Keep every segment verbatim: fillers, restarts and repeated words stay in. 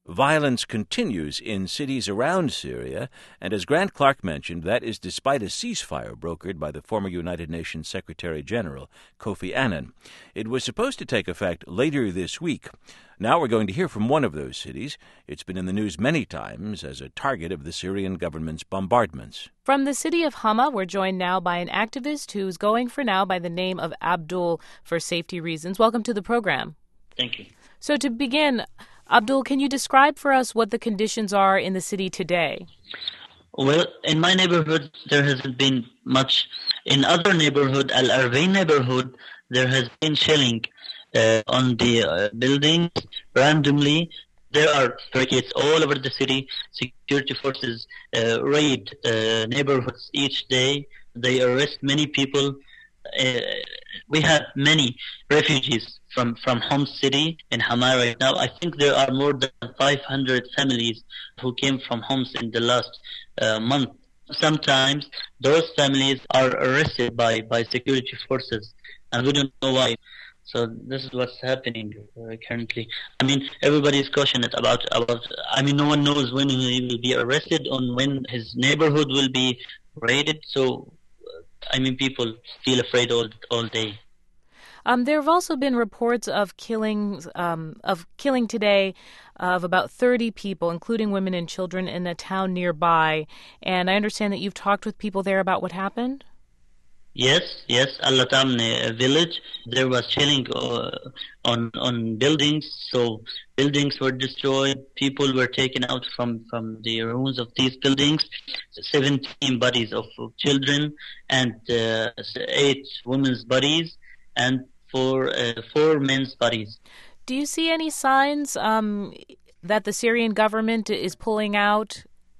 Violence continues in cities around Syria, and as Grant Clark mentioned, that is despite a ceasefire brokered by the former United Nations Secretary-General, Kofi Annan. It was supposed to take effect later this week. Now we're going to hear from one of those cities. It's been in the news many times as a target of the Syrian government's bombardments. From the city of Hama, we're joined now by an activist who's going for now by the name of Abdul for safety reasons. Welcome to the program. Thank you. So to begin, Abdul, can you describe for us what the conditions are in the city today? Well, in my neighborhood, there hasn't been much. In other neighborhood, Al Arvain neighborhood, there has been shelling uh, on the uh, buildings randomly. There are barricades all over the city. Security forces uh, raid uh, neighborhoods each day. They arrest many people. Uh, we have many refugees from, from Homs city in Hama right now. I think there are more than five hundred families who came from Homs in the last uh, month. Sometimes those families are arrested by, by security forces, and we don't know why. So this is what's happening uh, currently. I mean, everybody is cautioned about, about, I mean, no one knows when he will be arrested, on when his neighborhood will be raided. So, I mean, people feel afraid all all day. Um, there have also been reports of killings, um, of killing today of about thirty people, including women and children, in a town nearby. And I understand that you've talked with people there about what happened? Yes, yes. Al-Latamne village, there was killing uh, on on buildings. So buildings were destroyed. People were taken out from, from the ruins of these buildings. seventeen bodies of children and uh, eight women's bodies and four, uh, four men's bodies. Do you see any signs um, that the Syrian government is pulling out?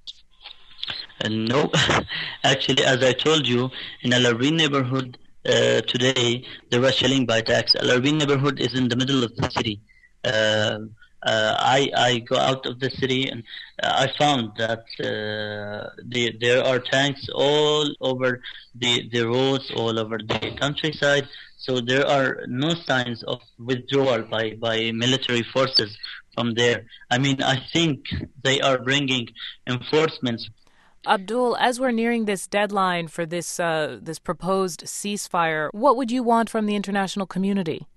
Uh, no, actually, as I told you, in Al Arvain neighborhood uh, today, there was shelling by attacks. Al Arvain neighborhood is in the middle of the city. Uh, uh, I I go out of the city and uh, I found that uh, the, there are tanks all over the, the roads, all over the countryside. So there are no signs of withdrawal by, by military forces from there. I mean, I think they are bringing enforcements. Abdul, as we're nearing this deadline for this uh, this proposed ceasefire, what would you want from the international community?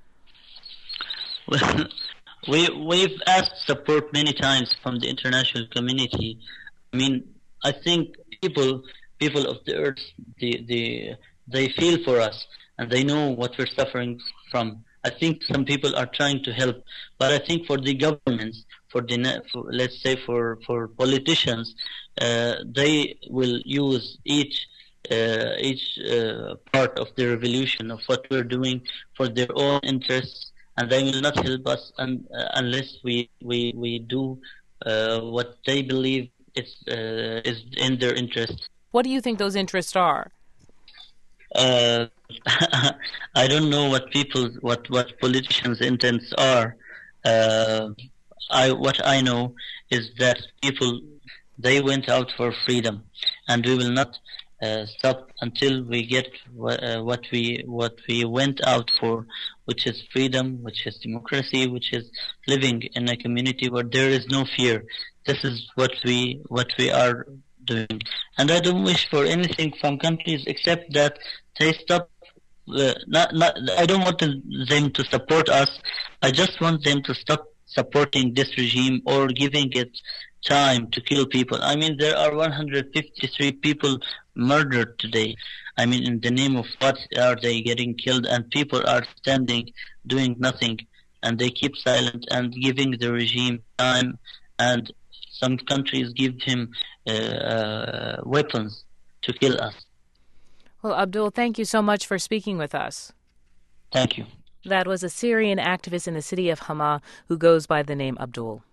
Well, we we've asked support many times from the international community. I mean, I think people people of the earth, the the they feel for us and they know what we're suffering from. I think some people are trying to help, but I think for the governments, for the for, let's say for for politicians, uh, they will use each uh, each uh, part of the revolution of what we're doing for their own interests, and they will not help us un, uh, unless we we we do uh, what they believe is uh, is in their interest. What do you think those interests are? Uh, I don't know what people, what, what politicians' intents are. Uh, I what I know is that people, they went out for freedom, and we will not uh, stop until we get wh- uh, what we what we went out for, which is freedom, which is democracy, which is living in a community where there is no fear. This is what we what we are doing, and I don't wish for anything from countries except that they stop. Uh, not, not, I don't want to, them to support us. I just want them to stop supporting this regime or giving it time to kill people. I mean, there are one hundred fifty-three people murdered today. I mean, in the name of what are they getting killed? And people are standing, doing nothing, and they keep silent and giving the regime time. And some countries give him uh, uh, weapons to kill us. Well, Abdul, thank you so much for speaking with us. Thank you. That was a Syrian activist in the city of Hama who goes by the name Abdul.